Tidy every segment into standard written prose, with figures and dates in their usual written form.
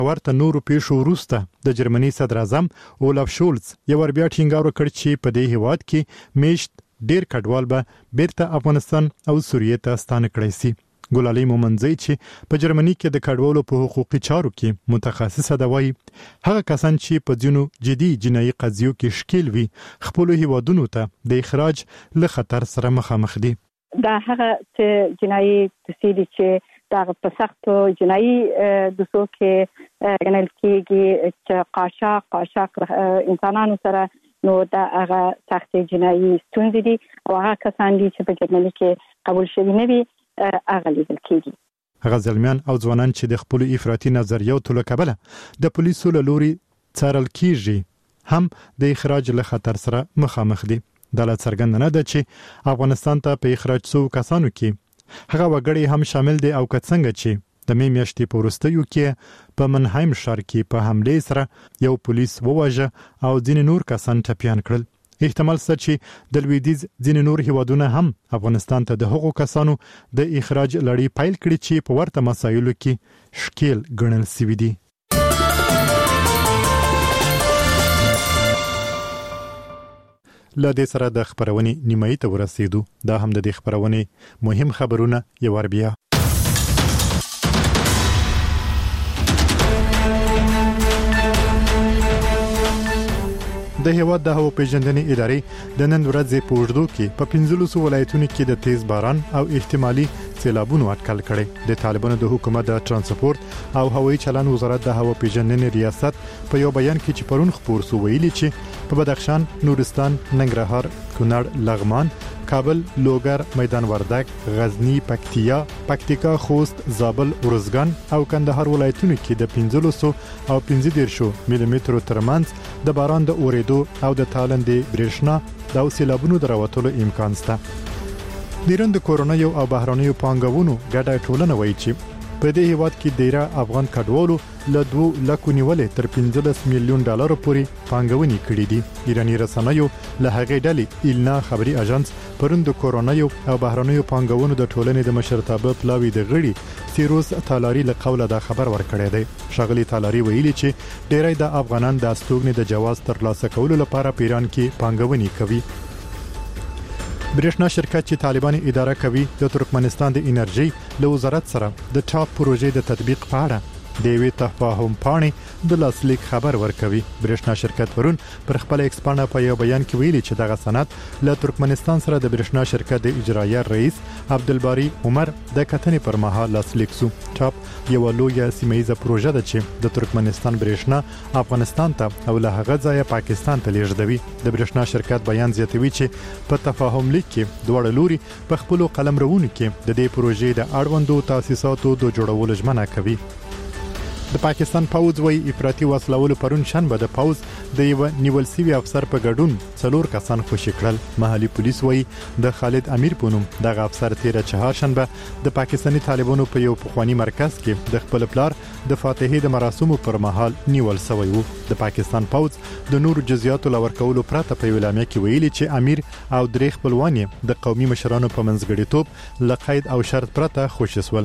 ورته نورو پیښو وروسته د جرمني صدر اعظم اولاف شولز یو ور بیا ټینګار وکړ چې په دې هیواد کې میشت ډیر کډوال به بیرته افغانستان او سوریه ته ستانه کړی سي. ګلالي مومنزی چې په جرمني کې د کډوالو په حقوقي چارو کې متخصصه ده وایي هغه کسان چې په ځینو جدي جنایي قضیو کې شکیل وي خپل هیوادونو ته د اخراج له خطر سره مخامخ دي. دا هغه چې جنایي تسهیل چې دا په سختو جنایي دوسو کې ګڼل کېږي چې قاچاق انسانانو سره نو دا هغه سخت جنایي ستونزې دي او هغه کسان دي چې په جرمني کې قبول شوي نه وي هغه لیدل کېږي. هغه ځلمیان او ځوانان چې د خپل افراطي نظریو له کبله د پولیسو له لوري څارل کېږي هم د اخراج له خطر سره مخامخ دي. دا لا څرګنده نه ده چې افغانستان ته په اخراج شوو کسانو کې هغه وګړي هم شامل دي او که څنګه چې د می میاشتې په وروستیو کې په منهایم ښار کې په حمله سره یو پولیس وواژه او ځینې نور کسان ټپیان کړل. احتمال شته چې د لویدیځ ځینې نور هیوادونه هم افغانستان ته د هغو کسانو د اخراج لړۍ پیل کړي چې په ورته مسایلو کې شکیل ګڼل شوي دي. له دې سره د خبرونې نیمایي ته ورسېدو. دا هم د دې خبرونې مهم خبرونه یو ور بیا. د هیواد د هوا پیژندنې ادارې د نن ورځې په اوږدو کې په 15 ولایتونو کې د تیز باران او احتمالي سیلابونو اټکل کړي. د طالبانو د حکومت د ترانسپورت او هوایي چلند وزارت د هوا پیژندنې ریاست په یو بیان کې چې پرون خبر شو ویلي چې په بدخشان، نورستان، ننګرهار، کونړ، لغمان، کابل، لوګر، میدان وردګ، غزنی، پکتیکا، خوست، زابل، ارزګان او کندهار ولایتونو کې د 15 او 15 ملي مترو ترمنځ د باران د اوریدو او د تالندې برېښنا د سیلابونو درواتلو امکان شته. د ایران د کورونایو او بهرانیو پانګونو ګډه ټولنه وایي چې په دې هیواد کې ډیره افغان کډوالو له 2 لک نیولې تر 15 میلیون ډالر پورې پانګونې کړې دي. ایرانی رسنیو له هغې ډلې ایلنا خبري اژانس پرون د کورونایو او بهرانیو پانګونو د ټولنې د مشرتابه پلاوی د غړي سیروس تالاری له قوله دا خبر ورکړی دی. شغلی تالاری ویلي چې ډیری د افغانان د استوګنې د جواز ترلاسه کولو لپاره په ایران کې پانګونې کوي. برېښنا شرکت چې طالبان اداره کوي د ترکمنستان د انرژي له وزارت سره د ټاپ پروژې د تطبیق په اړه د وی تفاهم پاڼې د لاسلیک خبر ورکوي. برېښنا شرکت پرون پر خپل ایکس پاڼه په یو بیان کې ویلي چې دغه سند له ترکمنستان سره د برېښنا شرکت د اجرایه رئیس عبدالباری عمر د کتنې پر مهال لاسلیک شو. ټاپ یو لویه سیمه‌ایزه پروژه ده چې د ترکمنستان برېښنا افغانستان ته او له هغه ځایه پاکستان ته لیږدوي. د برېښنا شرکت بیان زیاتوي چې په تفاهم لیک کې دوه لوري په خپل قلمرونو کې د دې پروژې د اړوندو تاسیساتو د جوړولو ژمنه کوي. د پاکستان پوځ وی افراطي وسلوالو پرون شنبه د پوځ د یو نیول سوي افسر په ګډون 4 کسان خوشي کړل. محلي پولیس وی د خالد امیر په نوم دغه افسر تیر چهارشنبه د پاکستاني طالبانو په یو پخوانی مرکز کې د خپل پلار د فاتحې د مراسمو پر مهال نیول شوی وو. د پاکستان پوځ د نور جزئیاتو لور کولو پرته په اعلامیه کې ویلي چې امیر او درې خپلوان د قومي مشرانو په منځګړیتوب لقید او شرط پرته خوشي شول.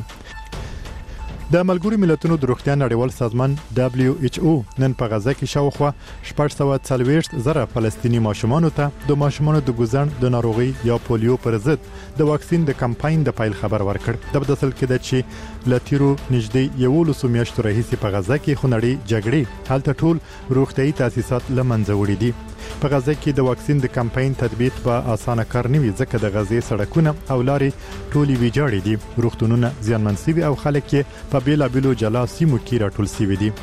د ملګرو ملتونو د روغتیا نړیوال سازمان WHO نن په غزه کې شاوخوا 440 زره فلسطینی ماشومانو ته د ماشومانو د ګوزن د ناروغي یا پولیو پر ضد د واکسین د کمپاین د پایل خبر ورکړ. د بدسل کې د چې لاتیرو نږدې 11 میاشتو راهیسې په غزه کې خونړی جګړې حالت ټول روغتيایي تاسیسات لمنځه وړي دي. په غزه کې د واکسین د کمپاین تطبیق په اسانه کار نه وي ځکه د غزې سړکونه او لارې ټولې ویجاړې دي. روغتونونه زیانمن شوي او خلک په بیلابیلو جلا سیمو کې راټول شوي دي.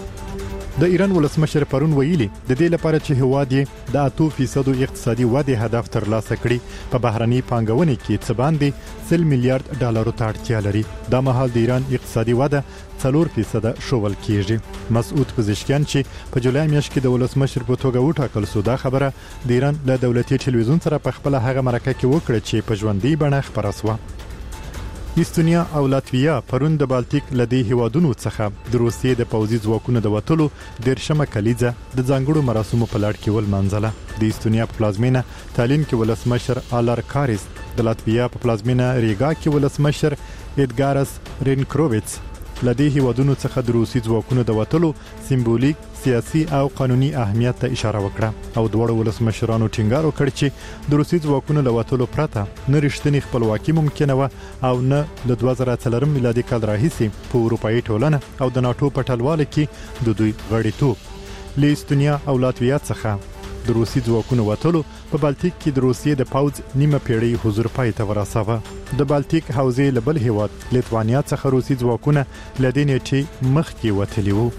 د ایران ولسمشر پرون ویلي د دې لپاره چې هواد یې د 8% اقتصادي وده هدف ترلاسه کړي په بهرني پانګونې کې څه باندې 100 میلیارډ ډالرو ته اړتیا لري. دا مهال د ایران اقتصادي وده 4% شوول کیږي. مسعود پزشکیان چې په جولای میاشت کې د ولسمشر په توګه وټاکل شو دا خبره د ایران له دولتي ټلویزیون سره په خپل هغه مرکه کې وکړه چې په ژوندۍ بڼه خبره شوه. استونیا او لاتویا پرون د بالټیک لدی هیوادونو څخه د روسیې د پوځي ځواکونو د وټلو د شمه کلیزه د ځانګړو مراسمو په لړ کې ول منځله. د استونیا په پلازمینه تالین کې ولسمشر آلار کاریس، د لاتویا په پلازمینه ریګا کې ولسمشر ادګارس رینکروویټس، لدې هیوادونو څخه د روسي ځواکونو د وټلو سمبولیک سیاسي او قانوني اهمیت ته اشاره وکړه او دوړ ولسمشرانو ټینګار وکړ چې د روسي ځواکونو له وټلو پرته نه رښتینی خپلواکي ممکنه و او نه د 2003 میلادي کال راهیسې په اروپאי ټولنه او د ناتو په ټلواله کې د دوی غړیتوب لیستونیا او لاتویا څخه د روسي ځواکونو وټلو په بالتیک کې د روسیې د پاوځ نیمه پیړۍ حضور پای ته ورساوه د بالتیک حوزې لبل هیواد لیتوانیا څخه روسي ځواکونه لدینې چې مخکې وتلی وو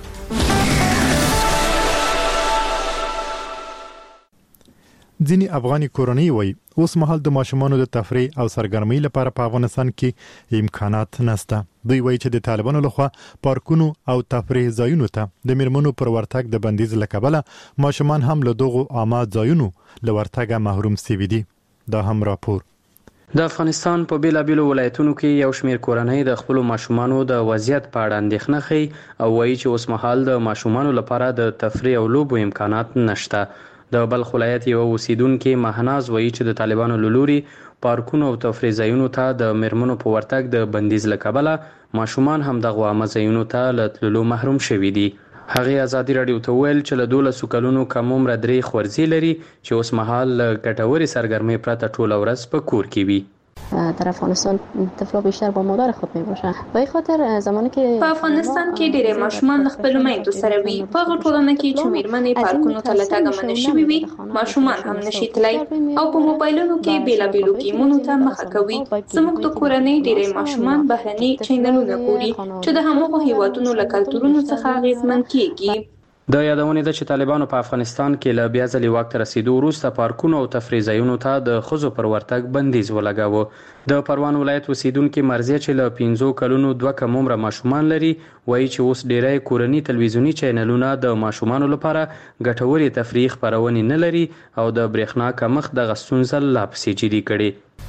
ځینی افغاني کورنۍ وایي اوس مهال د ماشومانو د تفریح او سرګرمۍ لپاره په افغانستان کې امکانات نشته دوی وایي چې د طالبانو لخوا پارکونو او تفریح ځایونو ته د میرمنو پر ورتګ د بندیز لکبله ماشومان هم له دغو عامه ځایونو له ورتګه محروم شوي دي دا هم راپور د افغانستان په بیلابیلو ولایتونو کې یو شمېر کورنۍ د خپل ماشومانو د وضعیت په اړه اندېښنه کوي او وایي چې اوس مهال د ماشومانو لپاره د تفریح او لوبو امکانات نشته د بلخ ولایت یو اوسیدونکو مهناز وایي چې د طالبانو لوري پارکونو او تفریح ځایونو ته د میرمنو په ورتګ د بندیز لکبله ماشومان هم د عامه ځایونو ته له تللو محروم شوي دي هغه ازادي رادیو ته ویل چې له 12 کلونو کم عمر درې خورځي لري چې اوس مهال ګټوري سرګرمۍ پرته ټول ورځ په کور کې وي در افغانستان طفلا بیشتر با مادر خود می باشن به این خاطر زمانی که په افغانستان کې ډېر ماشومان خپل میندو سره وي په ټولنه کې چې میرمنې پارکونو ته لټاګه منې شوي وي ماشومان هم نشي تلای او په موبایلونو کې بیلابیلو گیمونو ته مخه کوي زموږ د کورنۍ ډېر ماشومان بهرني چینلونه ګوري چې د همغو هیوادونو له کلتورونو څخه اغېزمن کیږي د یادونې ده چې طالبانو په افغانستان کې له بیا ځلې واک ته رسیدو وروسته پارکونو او تفریح ځایونو ته د ښځو پر ورتګ بندیز ولګاوه د پروان ولایت اوسیدونکو مرزیه چې له 15 کلونو 2 کم عمره ماشومان لري وایي چې اوس ډیری کورني تلویزیونی چینلونه د ماشومانو لپاره ګټوري تفریح خبرونه نه لري او د برېښنا کمښت د غستونزه لا پسې جدي کړي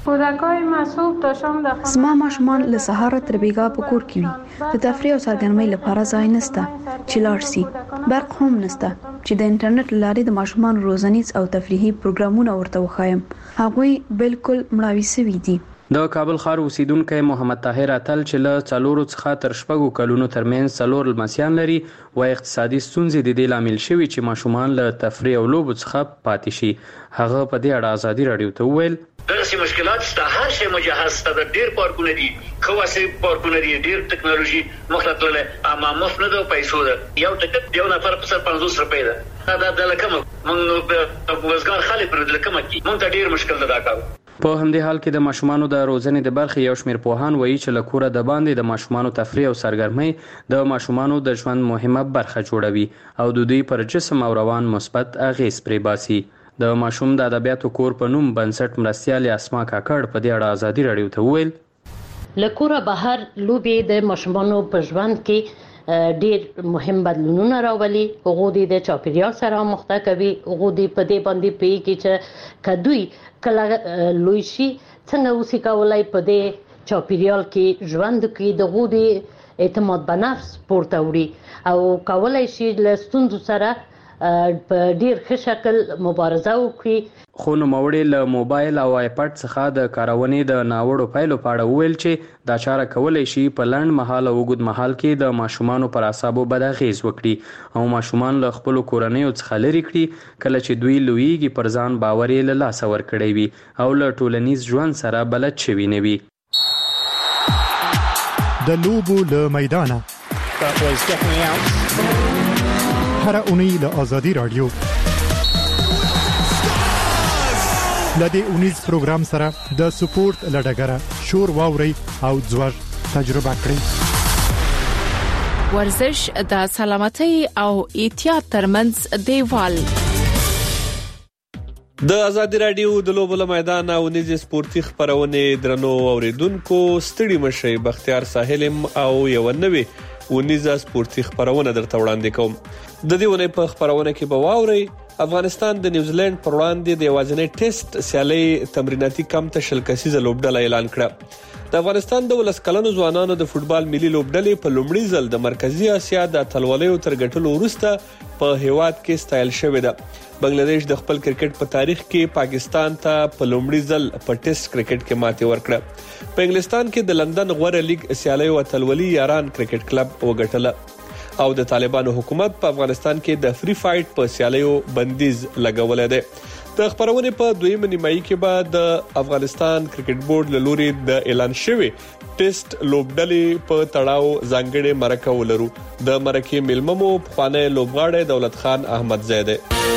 زما ماشومان له سهار تر بیګا په کور کې وي د تفریح او سرګرمۍ لپاره ځای نشته چې لاړ شي برق هم نشته چې د انټرنیټ لارې د ماشومان روزنیز او تفریحي پروګرامونه ورته وخایم هغوی بالکل مړاوي شوي دي د کابل ښار اوسیدونکو محمد طاهر اتل چې له 4 څخه تر 6 کلونو ترمنځ 4 لمسیان لري و اقتصادي ستونزې د دې لامل شوي چې ماشومان له تفریح او لوبو څخه پاتې شي هغه په دې اړه ازادي رادیو ته وویل درسي مشکلات ستا هر شی مجهز ست د ډیر پارکونه دي خواصي پارکونه دي ډیر ټکنالوژي مخاطره اما مفنه د پیسو ده یو ټکټ یو نفر په 50 روپۍ ده دا د لکمه موږ وزګار خالي پر د لکمه کې موږ ته ډیر مشکل ده دا کار په همدې حال کې د ماشومانو د روزنې د برخې یو شمېر پوهان وایي چې له کوره د باندې د ماشومانو تفریح او سرګرمۍ د ماشومانو د ژوند مهمه برخه جوړوي او د دوی پر جسم او روان مثبت اغېز پرې باسي د ماشوم د ادبیاتو کور په نوم بنسټ مرستیال اسما کاکړ په دې اړه ازادي رادیو ته وویل لکوره بهر لوبي د ماشومانو په ژوند کې ډیر مهم بدلونونه راولي هغه د چاپیریال سره مخته کوي هغه د په دې باندې پیږي چې کدوې کله لوی شي څنګه اوسې کولای په دې چاپیریال کې ژوند کې دغه د اعتماد په نفس پورته وړي او کولای شي له ستونزو سره په ډیر ښه شکل مبارزه وکړي خو نوموړي له موبایل او آیپډ څخه د کارونې د ناوړو پایلو په اړه ویل چې دا چاره کولای شي په لنډ مهال او اوږد مهال کې د ماشومانو پر اعصابو بد اغېز وکړي او ماشومان له خپل کورنیو څخه لرې کړي کله چې دوی لویږي پر ځان باور یې له لاسه ورکړي وي او له ټولنیز ژوند سره بلد شوي نه وي د لوبو له میدانه هر اونۍ له آزادي رادیو لدې اونیز پروګرام سره د سپورت لډګره شور واوري او ځوړ تجربه کړئ ورزش د سلامتۍ او احتیاط ترمنځ دیوال د آزادي رادیو د لوبو له میدان او نيزي سپورتي خبرونه درنو اوریدونکو ستړي مشي بختیار ساحلم او یو نوې ونیزه سپورتي خبرونه درته وړاندې کوم د دې ونې په خبرونه کې به واوري افغانستان د نیوزیلند پر وړاندې د یوازینی ټیسټ سیالي تمریناتي کمپ ته شل کسیزه لوبډله اعلان کړه. د افغانستان د 10 کلنو ځوانانو د فوتبال ملي لوبډلې په لومړي ځل د مرکزی اسیا د اتلولیو تر ګټلو وروسته په هیواد کې ستایل شوې ده. بنگلاديش د خپل کرکټ په تاریخ کې پاکستان ته په لومړي ځل په ټیسټ کرکټ کې ماتې ورکړه. په انګلستان کې د لندن غوره لیګ سیالیو اتلولي یاران کرکټ کلب وګټله. او د طالبانو حکومت په افغانستان کې د فری فایټ په سیالیو بندیز لګولې ده. د خبرونه په دویمه نیمایي کې به د افغانستان کرکټ بورډ له لوري د اعلان شوی ټیسټ لوبډلې په تړاو ځانګړي مرکه ولرو. د مرکه ملممو خوانه لوبغاړی دولت خان احمد زیده.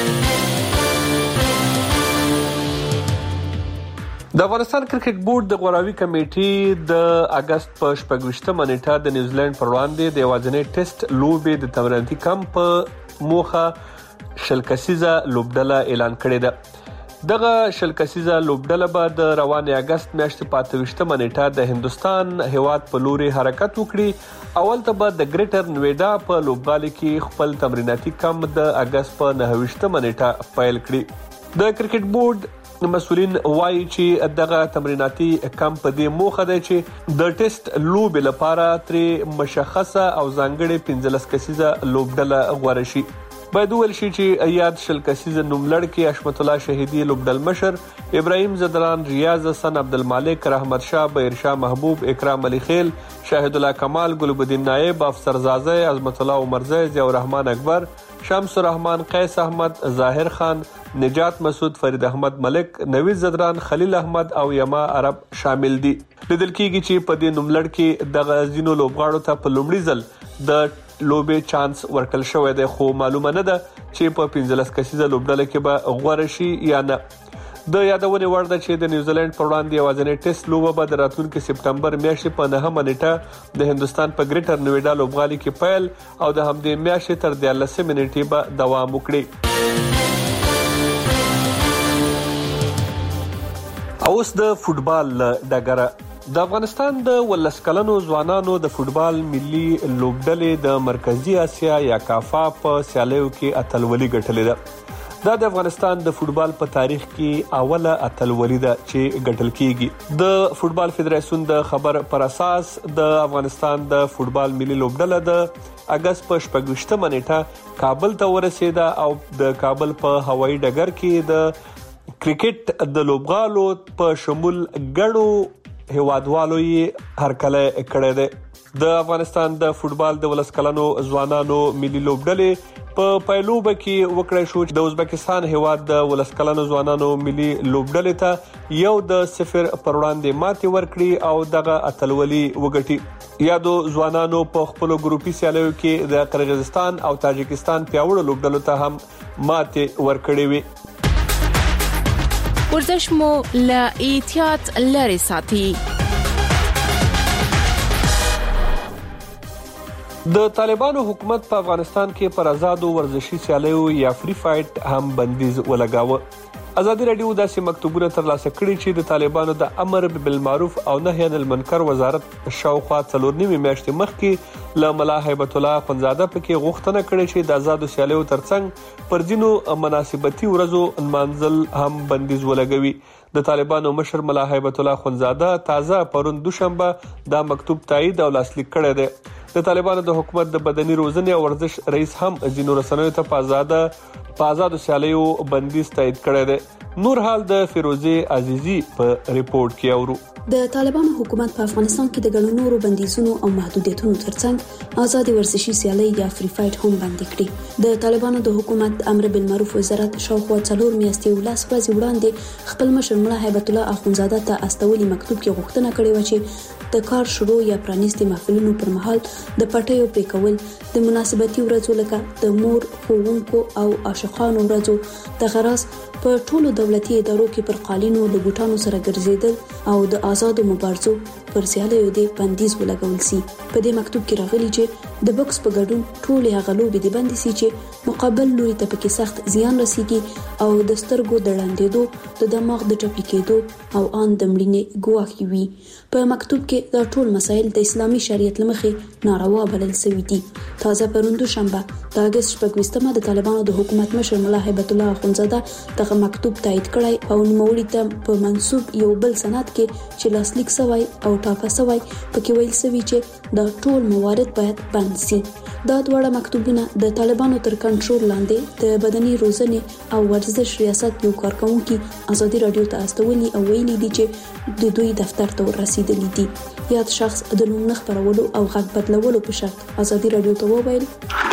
د افغانستان کرکټ بورډ د غوراوي کمیټې د اگست په 28 نیټه د نیوزیلند پر وړاندې د یوازینی ټیسټ لوبې د تمریناتي کمپ موخه شل کسیزه لوبډله اعلان کړې ده. دغه شل کسیزه لوبډله به د روانې اگست میاشتې په 28 نیټه د هندستان هیواد په لوري حرکت وکړي. اول ته به د ګریټر نویډا په لوبغالي کې خپل تمریناتي کمپ د اگست په 29 نیټه پیل کړي. د کرکټ بورډ مسؤلین وایي چې دغه تمریناتي کمپ د موخه ده چې د ټیسټ لوب لپاره تر مشخصه او ځانګړي 15 کسیزه لوبډله غوړه شي. باید ویل شي چې یاد شل کسیزه نوملړ کې حشمت الله شهیدی لوبډل مشر، ابراهیم زدران، ریاض حسن، عبدالمالک، رحمت شاه، بهرشاه محبوب، اکرام علي خیل، شاهد الله کمال، ګلبدین نائب، افسر زازه، عظمت الله عمرزی، ضیاء الرحمن اکبر، شمس الرحمن، قیس احمد، ظاهر خان، نجات مسعود، فرید احمد ملک، نوید زدران، خلیل احمد او یما عرب شامل دي. لیدل کېږي چې په دې نوملړ کې د غزینو لوبغاړو ته په لومړي ځل د لوبې چانس ورکل شوی دی، خو معلومه نه ده چې په 15 کسیزه لوبډله کې به غوړه شي یا نه. د یادونې وړ ده چې د نیوزیلند پر وړاندې یوازینی ټیسټ لوبه به د راتلونکي سپټمبر میاشتې په 9 نیټه د هندستان په ګریټر نویډا لوبغالي کې پیل او د همدې میاشتې تر 13 نیټې به دوام وکړي. اوس د فوتبال ډګر. د افغانستان د 10 کلنو ځوانانو د فوتبال ملي لوبډلې د مرکزی اسیا یا کافا په سیالیو کې اتلولي ګټلې ده. دا د افغانستان د فوتبال په تاریخ کې اوله اتلولي ده چې ګټل کیږي. د فوتبال فدراسیون د خبر پر اساس د افغانستان د فوتبال ملي لوبډله د اگست په 28 نیټه کابل ته ورسېده او د کابل په هوایي ډګر کې د کرکټ د لوبغالو په شمول ګڼو هیوادوالو یې هرکله کړی دی. د افغانستان د فوتبال د 10 کلنو ځوانانو ملي لوبډلې په پایلوبه کې وکړای شو چې د ازبکستان هیواد د 10 کلنو ځوانانو ملي لوبډلې ته 1-0 پر وړاندې ماتې ورکړي او دغه اتلولي وګټي. یادو ځوانانو په خپل ګروپي سیالیو کې د قرغیزستان او تاجکستان پیاوړو لوبډلو ته هم ماتې ورکړې وي. ورزش مو له احتیاط لري ساتي. د طالبانو حکومت په افغانستان کې پر آزادو ورزشي سیالیو یا فری فایټ هم بندیز ولګاوه. ازادي رادیو داسې مکتوبونه ترلاسه کړي چې د طالبانو د امر بالمعروف او نهي عن المنکر وزارت شاوخوا 4 میاشتې مخکې له ملا هیبت الله اخوندزاده پکې غوښتنه کړې چې د آزادو سیالیو ترڅنګ پر ځینو مناسبتي ورځو منځل هم بندیز ولګوي. د طالبانو مشر ملا هیبت الله اخوندزاده تازه پرون دوشنبه دا مکتوب تایید او لاسلیک کړی دی. د طالبانو د حکومت د بدني روزنې او ورزش رئیس هم ځینو رسنیو ته په آزادو سیالیو بندیز تایید کړی دی. نور حال د فیروزه عزیزی په ریپورت کې اورو. د طالبانو حکومت په افغانستان کې د ګڼو نورو بندیزونو او محدودیتونو ترڅنګ آزاد ورزشي سیالي یا فری فایټ هم بند کړي. د طالبانو د حکومت امر بالمعروف وزارت شاوخوا 4 میاشتې وړاندې خپل مشر ملا هیبت الله اخوندزاده ته استولي مکتوب کې غوښتنه کړې و چې د کار شروع یا پرانیستي محفلونو پر مهال د پټیو پرې کول، د مناسبتي ورځو لکه د مور، ښوونکو او عاشقانو ورځو د غرض په ټولو دولتي ادارو کې پر قالینو له بوټانو سره ګرځیدل او د آزادو مبارزو پر سیالیو د بندیز ولګول سي. په دې مکتوب کې راغلي چې د بوکس په ګډون ټول هغه لوبې د بندي سي چې مقابل لوري ته پکې سخت زیان رسیږي او د سترګو د ړندېدو، د دماغ د ټپي کېدو او ان د مړینې ګواښ وي. په مکتوب کې دا ټول مسایل د اسلامي شریعت لمخې ناروا بلل شوي دي. تازه پروندو شنبه د اگست 26مه د طالبانو د حکومت مشر ملا هیبت الله اخونزاده دغه مکتوب تایید کړی او نوموړي ته په منسوب یو بل سند کې چې لاسلیک شوی او ټاکه شوی پکې ویل شوی چې دا ټول موارد باید بند شي. دا دواړه مکتوبونه د طالبانو تر کنټرول لاندې د بدني روزنې او ورزش ریاست یو کارکونکي ازادي رادیو ته استولي او ویلي دي چې د دوی دفتر ته ورسېدلي دي. یاد شخص د نوم نه خپرولو او غږ بدلولو په شرط ازادي رادیو ته وویل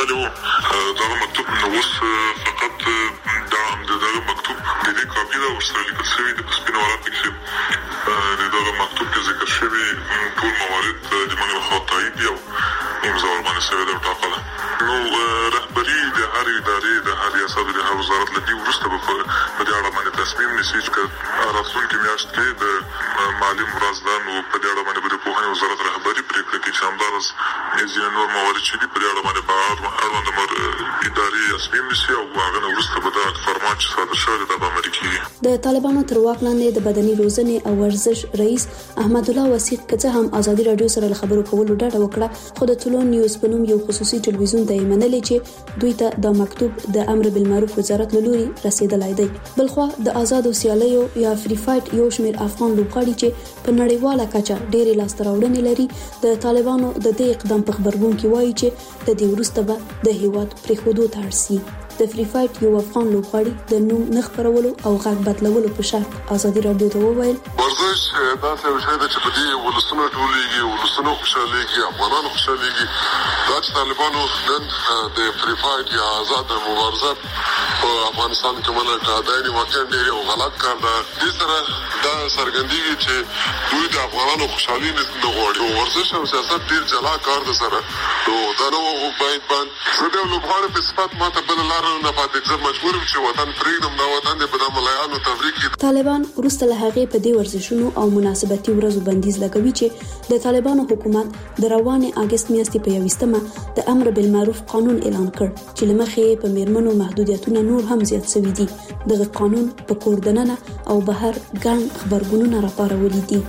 دا مکتوب نو اوس فقط دا مکتوب د دې کاپی دا ورسره لیکل شوی د سپینو ورات کې دا مکتوب کې ذکر شوی ټول موارد د موږ خوا تایید دي او امضا ورباندې شوی د ټاکله. نو رهبري د هر ادارې د هر ریاست د هر وزارت لدی ورسته په دې اړه باندې تصمیم نیسي چې راتلونکي میاشت کې د مالی مرزدان او په دې اړه باندې د پوهنې وزارت رهبري پریکړه کوي چې همدارس ځینې نور موارد چې په دې اړه باندې په اړوند ادارې تصمیم نیسي او هغه ورسته به دا فرمان چې صادر شوی د عملي کیږي. د طالبانو تر واک لاندې د بدني روزنې او ورزش رئیس احمد الله وسیق کڅه هم ازادي رادیو سره خبرو کولو ډاډه وکړه، خو د ټولون نیوز په نوم یو خصوصي ټلویزیون ته منلې چې دوی ته د مکتوب د امر بالمعروف وزارت لوري رسیدلای دی. بلخو د آزادو سیالیو یا فری فایټ یو شمیر افغان لوبغاړي چې په نړیواله کچه ډېری لاسته راوړنې لري د طالبانو د دې اقدام په خبرګون کې وایي چې د دې وروسته به د هیواد پریښودو ته اړ شي. د فری فایټ یو افغان لوبغاړي د نوم نه خپرولو او غږ بدلولو په شرط ازادي رادیو ته وویل ورزش دا څه شی ده چې په دې ولسونو ټولېږي، ولسونو خوشالېږي، افغانانو خوشالېږي. دا چې طالبانو نن د فری فایټ یا آزاد مبارزه په افغانستان کې منع کړه دا واقعا ډېر یو غلط کار ده. دې سره دا څرګندېږي چې دوی د افغانانو خوشحالي نه غواړي. ورزش او سیاست ډېر جلا کار ده سره. نو دا نو باید زه د لوبغاړو په صفت ماته بل لار نه پاتې زه مجبور یم چې وطن پرېږدم. دا وطن دې په د ملایانو تفریق کې. طالبان وروسته له هغې په دې ورزشونو او مناسبتي ورځو بندیز لګوي چې د طالبانو حکومت د روانې اگست میاشتې په 21مه د امر بالمعروف قانون اعلان کړ چې له مخې په میرمنو محدودیتونه نور هم زیات شوي دي. دغه قانون په کور دننه او بهر ګڼ خبرګونونه راپارولي دي.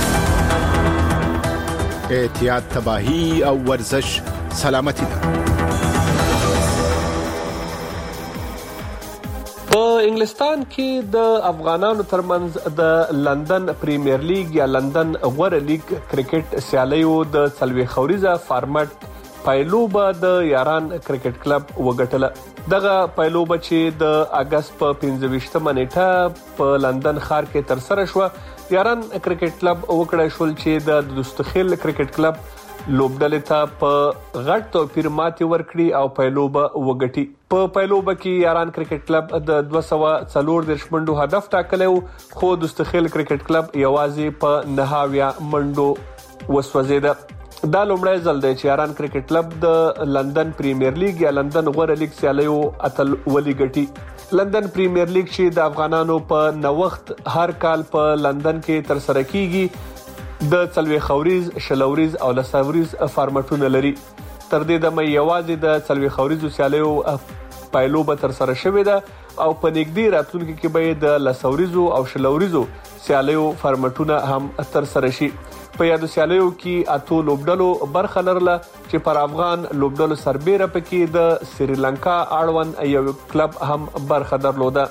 احتیاط، تباهی او ورزش سلامتی ده. په انګلستان کې د افغانانو ترمنځ د لندن پریمیر لیګ یا لندن غوره لیګ کرکټ سیالیو د څلوي خوريزه فارمټ پایلوبه د یاران کرکټ کلب وګټله. دغه پایلوبه چې د اگست په 25مه نیټه په لندن ښار کې تر سره شو. یاران کرکټ کلب وکړای شول چې د دوستخیل کرکټ کلب لوبډلې ته په غټ توپیر ماتې ورکړي او پایلوبه وګټي. په پایلوبه کې یاران کرکټ کلب د 240 منډو هدف ټاکلی و، خو دوستخیل کرکټ کلب یوازې په 9 منډو وسوځیده. دا لومړی ځل دی چې یاران کرکټ کلب د لندن پریمیر لیګ یا لندن غوره لیګ سیالیو اتل ولي ګټي. لندن پریمیر لیګ چې د افغانانو په نوښت هر کال په لندن کې تر سره کیږي د څلوي خوريز، شلوريز او لساوريز فارمټونه لري. تر دې دمه یوازې د څلوي خوريزو سیالیو پایلوبه تر سره شوې ده او په نږدې راتلونکي کې به د لساوريزو او شلوريزو سیالیو فارمټونه هم تر سره شي. په یادو سیالیو کې اتو لوبډلو برخه لرله چې پر افغان لوبډلو سربېره پکې د سریلانکا اړوند یو کلب هم برخه درلوده.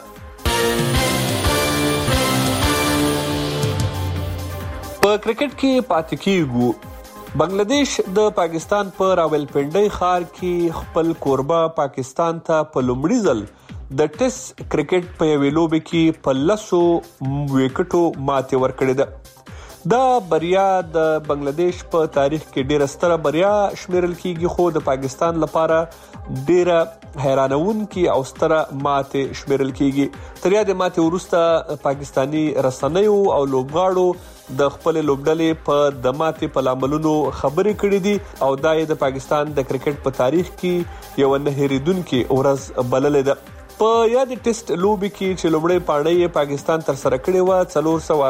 په کرکټ کې پاتې کیږو. بنگلاديش د پاکستان په راولپنډي ښار کې خپل کوربه پاکستان ته په لومړي ځل د ټیسټ کرکټ په یوې لوبې کې په 10 وکټو ماتې ورکړې ده. دا بریا د بنگلاديش په تاریخ کې ډیره ستره بریا شمیرل کیږي، خو د پاکستان لپاره ډیره حیرانونکې او ستره ماتې شمیرل کیږي. تر یاد ماتې وروسته پاکستانی رسنیو او لوبغاړو د خپل لوبډلې په د ماتې په لاملونو خبرې کړې دي او دا د پاکستان د کرکټ په تاریخ کې یو نه هېریدونکې ورځ بللې ده. په یاد ټیسټ لوبي کې چې لومړی پاڼۍ پاکستان تر سره کړې و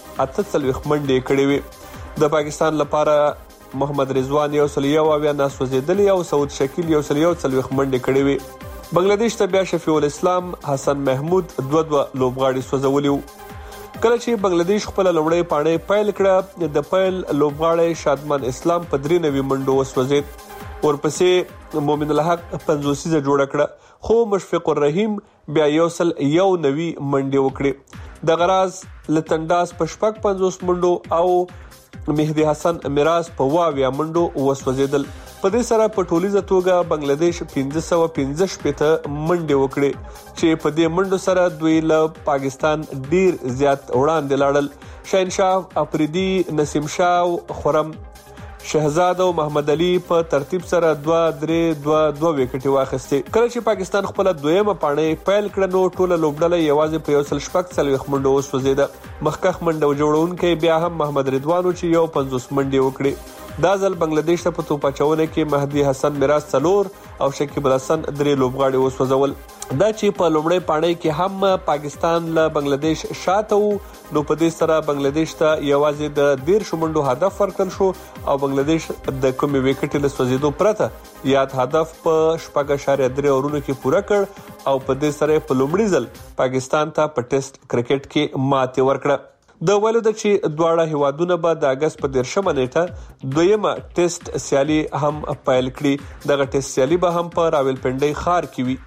48 منډې کړې وې. د پاکستان لپاره محمد رضوان 101 ناسوځېدلی او سعود شکیل 140 منډې کړې وې. بنگلاديش ته بیا شفیع الاسلام حسن محمود 2 لوبغاړي سوځولي. کله چې بنگلاديش خپل لومړی پاڼۍ پیل کړه د پیل لوبغاړی شادمان اسلام په 93 منډو وسوځید. ورپسې مومن الحق 50 جوړه کړه خو مشفق الرحیم بیا 190 منډې وکړې. د غراز لتنداس په 50 منډو او مهدی حسن میراث په 20 منډو وسوځیدل. په دې سره په ټولیزه توګه بنگلاديش 515 منډې وکړې چې په دې منډو سره دوی له پاکستان ډیر زیات وړاندې لاړل. شاهنشاه افریدي، نسیم شاه، خرم شهزاد او محمد علي په ترتیب سره 2-3-2 وکټې واخیستې. کله چې پاکستان خپل دویمه پاڼۍ پیل کړه نو ټوله لوبډله یوازې په 140 منډو وسوځیده. مخکخ منډو جوړونکي بیا هم محمد رضوان چې 50 منډې وکړې. دا ځل بنگلاديش ته په توپ اچونه کې مهدی حسن میراث 4 او شکیب الحسن 3 لوبغاړي وسوځول. دا چې په لومړی پاڼۍ کې هم پاکستان له بنگلاديش شاته وو نو په دې سره بنگلاديش ته یوازې د 13 منډو هدف ورکړل شو او بنگلاديش د کومې وکټې له سوځېدو پرته یاد هدف په 4.3 اورونو کې پوره کړ او په دې سره په لومړي ځل پاکستان ته په ټیسټ کرکټ کې ماتې ورکړه. د ویلو د چې دواړه هیوادونه به د اگست په 13 نیټه دویمه ټیسټ سیالي هم پیل کړي. دغه ټیسټ سیالي به هم په راولپنډۍ ښار کې وي.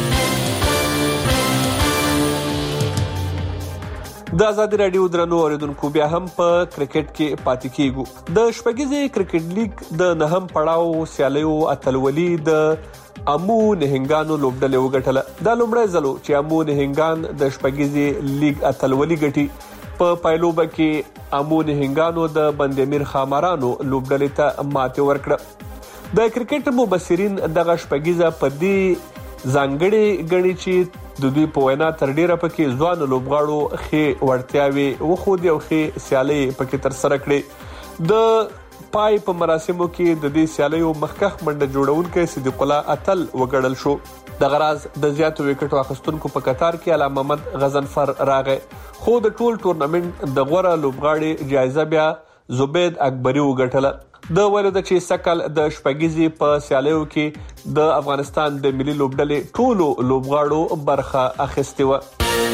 د ازادي رادیو درنو اوریدونکو بیا هم په کرکټ کې پاتې کیږو. د شپږیزې کرکټ لیګ د نهم پړاو سیالیو اتلولي د امو نهنګانو لوبډلې وګټله. دا لومړی ځل چې امو نهنګان د شپږیزې لیګ اتلولي ګټي. په پایلوبه کې امو نهنګانو د بندمیر خامارانو لوبډلې ته ماتې ورکړه. د کرکټ مبصرین دغه شپږیزه په دې ځانګړي غړي چې د دوی په وینا تر ډیره پکې ځوان لوبغاړو خې ورتیاوي وخود یو خې سیالي پکې تر سره کړې. د پای په مراسمو کې د دې سیالیو مخکخ منډه جوړونکو صدیق الله اتل وګړل شو. د غراز د زیاتو وکټو اخیستونکو په قطار کې علامه محمد غزنفر راغی خو د ټول ټورنمنت د غوړه لوبغاړي جایزه بیا زبید اکبری وګټله. د ویلو د چې سکل د شپږیزې په سیالیو کې د افغانستان د ملي لوبډلې ټولو لوبغاړو برخه اخیستې و.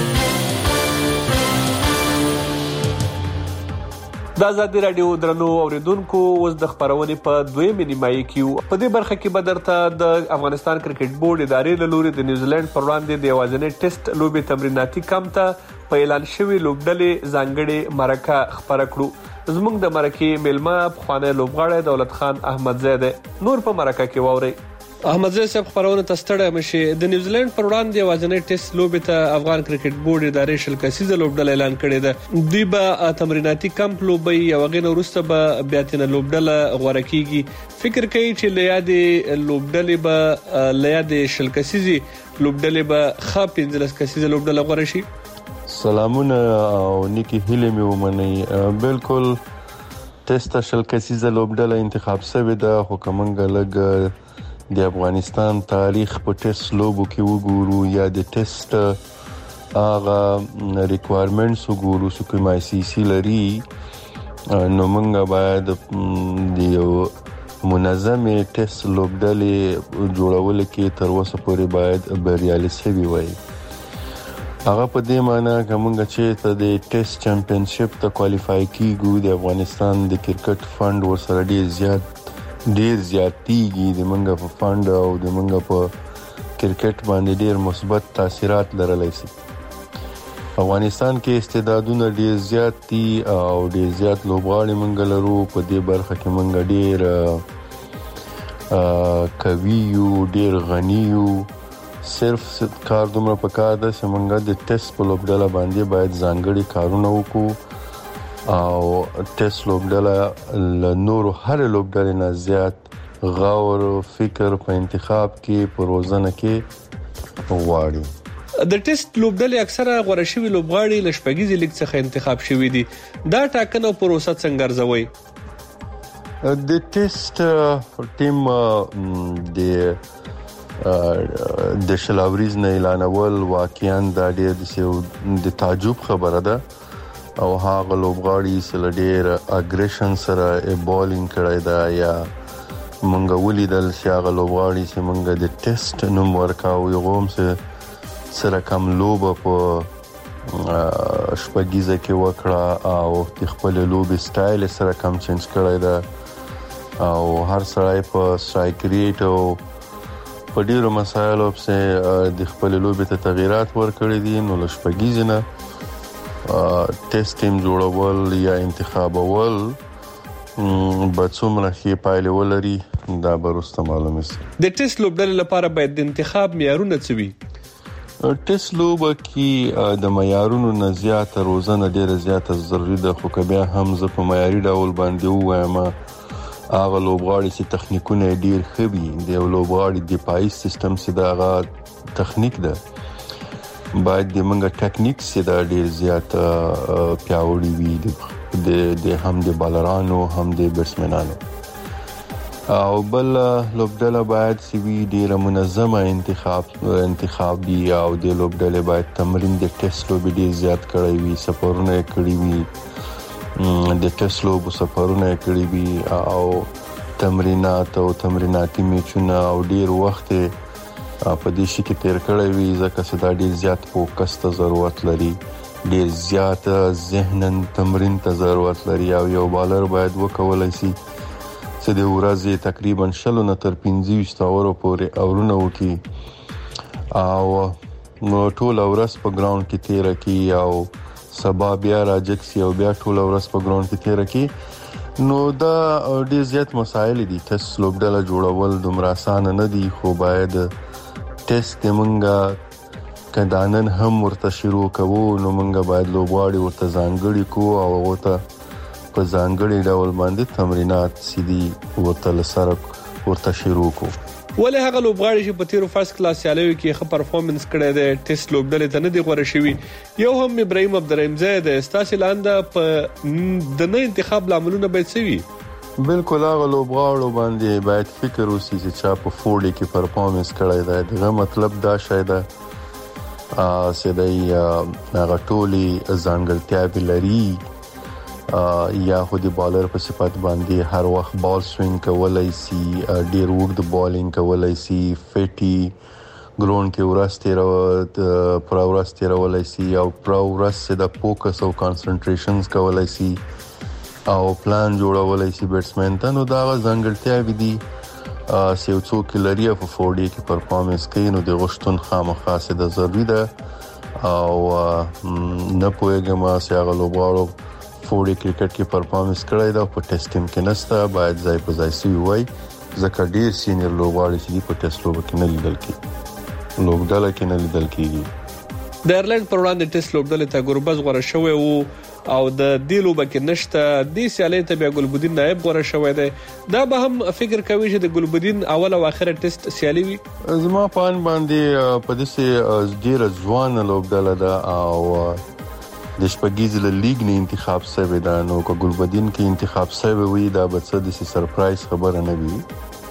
د ازادي رادیو درنو اوریدونکو اوس د خبرونې په دویمه نیمایي کې په دې برخه کې بدرته د افغانستان کرکټ بورډ ادارې له لوري د نیوزیلند پر وړاندې د یوازینۍ ټیسټ لوبې تمریناتي کمپ ته په اعلان شوی لوبډلې ځانګړي مرکه خبره کړو. زموږ د مرکې میلمه پخوانی لوبغاړی دولت خان احمدزی دی. نور په مرکه کې واورئ. احمدزی صاحب خبرونه تستړی مشي. د نیوزیلند پر وړاندې یوازینۍ ټیسټ لوبې ته افغان کرکټ بورډ ادارې 20 کسیزه لوبډله اعلان کړې ده. دوی به تمریناتي کمپ لوبي یو غینه وروسته به بیا تنه لوبډله غوړه کیږي. فکر کوي چې لیادې لوبډلې به لیادې 20 کسیزي لوبډلې به خا 15 کسیزه لوبډله غوړه شي. سلامونه او نیکی هیله مې ومني. بالکل ټیسټ 20 کسیزه لوبډله انتخاب شوی ده خو کومنګ لګ د افغانستان تاریخ په ټیسټ لوبو کې وګورو یا د ټیسټ هغه ریکوایرمنټس وګورو چې کوم آی سی سی لري نو موږ باید د یو منظم ټیسټ لوبډلې جوړول کې تر اوسه پورې باید بریالي شوي وي. هغه په دې معنی کومه چې ته د ټیسټ چمپionship ته کوالیفای کیږي د افغانستان د کرکټ فند ورسره ډیر زیاتیږي. د منګه په فند او د منګه په کرکټ باندې ډیر مثبت تاثیرات لرلی شي. افغانستان کې استعدادونه ډیر زیات دي او ډیر زیات لوبغاړي منګه لرو. په دې برخه کې منګه ډیر قوي یو ډیر غنی یو. صرف کار دومره پکار ده چې موږ د ټیسټ په لوبډله باندې باید ځانګړي کارونه وکړو او ټیسټ لوبډله له نورو هر لوبډلې نه زیات غور فکر په انتخاب کې په روزنه کې غواړي. د ټیسټ لوبډلې اکثره غوړه شوي لوبغاړي له شپږیزې لیګ څخه انتخاب شوي دي. دا ټاکنه پروسه څنګه ارزوي؟ د ټیسټ ټیم د شلاوریز نه اعلانول واقعا د ډېر د تعجب خبره ده او هغه لوبغاړي چې ډېر اګریشن سره بالینګ کړی دا یا مونږ ولیدل چې هغه لوبغاړي چې مونږ د ټیسټ نوم ورکاو یو هم سره کم لوبه په شپږیزه کې وکړه او د خپل لوبي سټایل سره کم چینج کړی دا او هر سړی په سټرایک ریټ او په ډیرو مسایلو په د خپل لوبي ته تغیرات ورکړي دي نو له شپږیزه نه ټیسټ ټیم جوړول یا انتخابول بڅومره کې پایله ولري دا برسته معلومه سي. د ټیسټ لوبډلې لپاره باید د انتخاب معیارونه څه وي؟ ټیسټ لوبه کې د معیارونو نه زیاته روزنه ډیره زیاته ضروري ده خو بیا هم زه په معیاري ډول باندې وایم هغه لوبغاړي چې تخنیکونه ډیر ښه وي د لوبغاړي دفاعي سیستم چې دا تخنیک ده باید د منګه ټیکنیک چې دا ډیر زیات پیاوړي وي د هم د بالرانو هم د بیټسمنانو او بل لوبډله باید سی وی ډیر منظمه انتخابي او د لوبډله باید تمرین د ټیسټ لوبې ډیر زیات کړی وي سفرونه کړی وي د ټیسټ لوبو سفرونه کړی وي او تمرینات او تمریناتي میچونه او ډیر وخت په دې شي کې تیر کړی وي ځکه چې دا ډیر زیات فوکس ته ضرورت لري ډیر زیات ذهنن تمرین ته ضرورت لري او یو بالر باید وکولای شي چې د ورځې تقریبا 40 نه تر 25 اورو پورې اورونه وکي او نو ټول ورځ په ګراوند کې تیر کی او سبا بیا راځي او بیا ټول ورځ په ګراوند کې تیر کی نو دا ډیر زیات مسایل دي ټیسټ لوبډله جوړول دومره آسان نه دي خو باید ټیسټ موږ کدانن هم ورته شروع کوو نو موږ باید لوبغاړي ورته ځانګړي کوو او ورته په ځانګړي ډول باندې تمرینات سیدي ورته سره ورته شروع کو ولې هغه لوبغاړي چې په تیرو فرست کلاس سیالیو کې ښه پرفورمنس کړی دی ټیسټ لوبډلې ته نه دی غوړه شوی یو هم ابراهیم عبدالرحیم د استاسي لاندې په د نه انتخاب لاملونه باید سوي بالکل هغه لوبغاړو باندې باید فکر وسی چې چا په 40 کې پرفورمنس کړی دی دغه مطلب دا شاید سیدای هغه ټولي ځانګړتیا لري یا خو د بالر په صفات باندې هر وخت بال سوینګ کولای شي ډیر وګد بالینګ کولای شي فټي ګراوند کې ورسته راولای شي او پرورس د فوکس او کانسنټریشنز کولای شي او پلان جوړولای شي بیټسمن ته نو دا ځانګړتیا دي سیو څوک لري په 40 کې پرفورمنس کوي نو د غشتون خامخا سه د ضروری ده او نه پوهیږم چې هغه لوبغاړو 40 کرکټ کې پرفورمنس کړی دا په ټیسټ ټیم کې نسته باید ځای په ځای سی وای ځکه ډیر سینیئر لوبغاړي چې په ټیسټ لوب کې نه لیدل کیږي لوبډله کې نه لیدل کیږي د ایرلند پر وړاندې ټیسټ لوبډله ته ګوربز غوړه شوی او د دې لوبه کې نشته د سیالۍ ته بیا ګلبدین نائب غوړه شوی دی دا به هم فکر کوي چې د ګلبدین اول او اخر ټیسټ سیالي وي زما پان باندې په دې ډیر ځوان لوبډله ده او د شپږیز لیګ نه انتخاب شوی دا نو کو ګلبدین کې انتخاب شوی وي دا به څه د سرپرایز خبره نه وي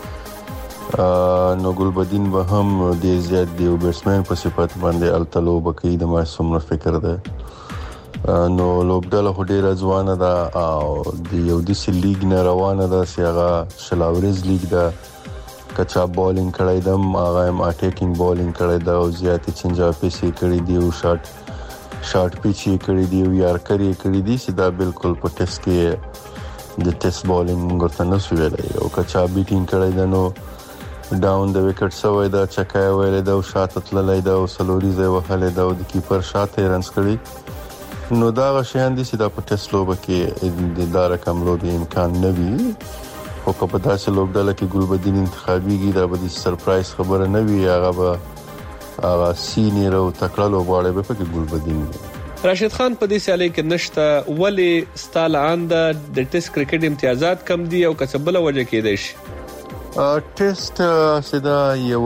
نو ګلبدین به هم د زیات دی بیټسمن په صفات باندې التلو بکی د ما سمره فکر ده نو لوبډله هډیره ځوانه ده او د یو د لیګ نه روانه ده سیغه شلاورز لیګ ده کچا بالینګ کړی دم هغه هم اټیکینګ بالینګ کړی دا او زیات چینج اپ یې کړی دی او شارټ پیچ یې کړی دی او یارکر یې کړی دی چې دا بالکل په ټیسټ کې د ټیسټ بالینګ ورته نه شو ویلای او کچا بیټینګ کړی دا نو ډاون د وکټ سوی دا چکای ویلای دا او شاته تللی دا او سلوري ځای وهلی دا او د کیپر شاته رنز کړی نو دا غشیان دي چې دا په ټیسټ لوبه کې د دا رقم لوبي امکان نه وي خو په داسې لوبډله کې ګلبدین انتخابيږي دا به د سرپرایز خبره نه وي هغه سینیئر او تکړه لوبغاړی به پکې ګلبدین راشد خان په دې سیالۍ کې نشته ولی ستال اند د ټیسټ کرکټ امتیازات کم دي او کسبله وجه کېدای شي ټیسټ سدا یو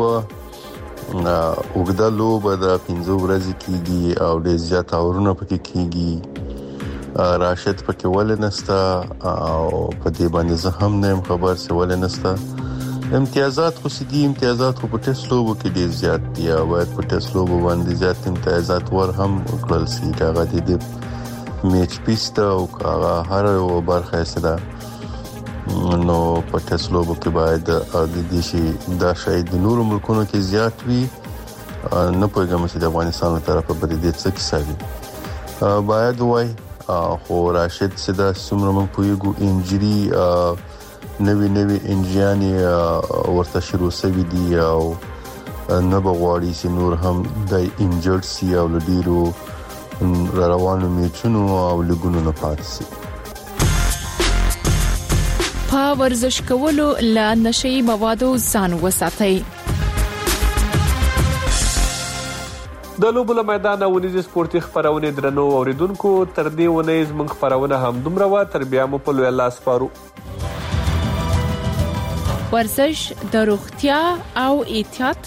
وګدا لوبه د 15 ورځې کېږي او ډېر زیات اورونه پکې کېږي راشد پکې ولې نسته او په دې باندې زه هم نه خبر څه ولې نسته امتیازات خو سدي امتیازات خو په ټیسټ لوبو کې ډېر زیات دي او باید په ټیسټ لوبو باندې زیات امتیازات ور هم کړل شي دا غدي د میچ پیست او هر یو برخه سره نو په ټیسټ لوبو کې باید د دې شي دا شاید د نورو ملکونو کې زیات وي نه پوهیږم چې د افغانستان له طرفه په دې څه کیسه وي باید وای خو راشد سدا څومره موږ پوهیږو انجری نوی انجیاني ورته شروع شوی دی او نه بغواړي چې نور هم د انجرډ سی او لډیرو روانو میچونو او لګونو نه پاتې شي. په ورزش کولو له نشئی موادو ځان وساتئ. د لوبو له میدان ونیز سپورتي خبرونه درنو اوریدونکو تر دې ونیز موږ خبرونه هم دومره وا تر بیا مو په لوی الله سپارو. ورزش د روغتیا او احتیاط